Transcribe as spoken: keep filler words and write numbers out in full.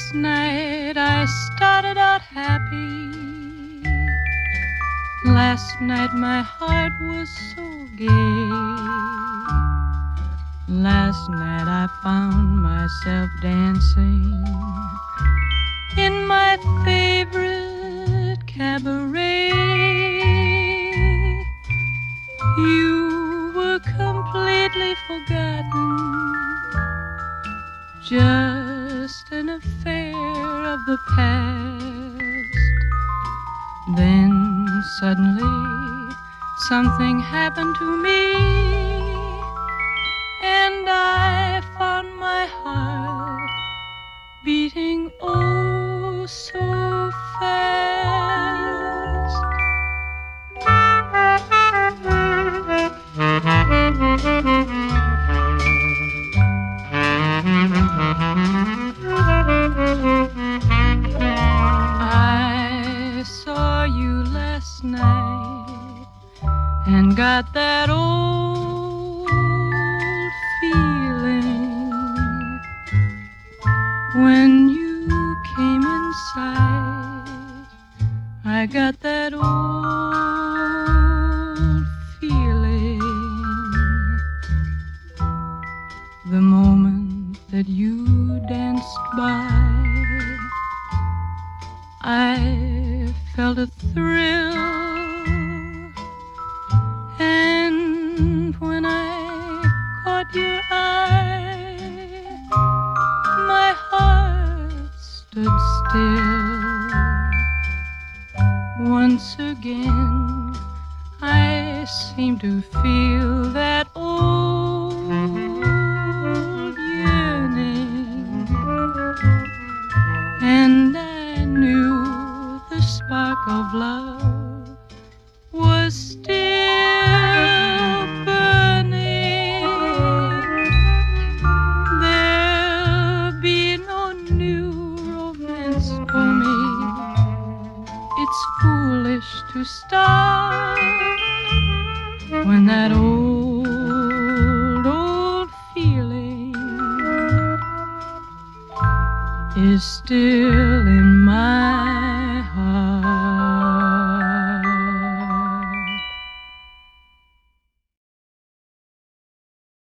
Last night I started out happy. Last night my heart was so gay. Last night I found myself dancing in my favorite cabaret. You were completely forgotten, just an affair of the past. Then suddenly something happened to me, and I found my heart beating oh so fast. I saw you last night and got that old feeling when you came inside. I got that old feeling the moment that you danced by. I felt a thrill, and when I caught your eye, my heart stood still. Once again I seemed to feel that old yearning, and I knew the spark of love was still burning. There'll be no new romance for me. It's foolish to start when that old, old feeling is still in my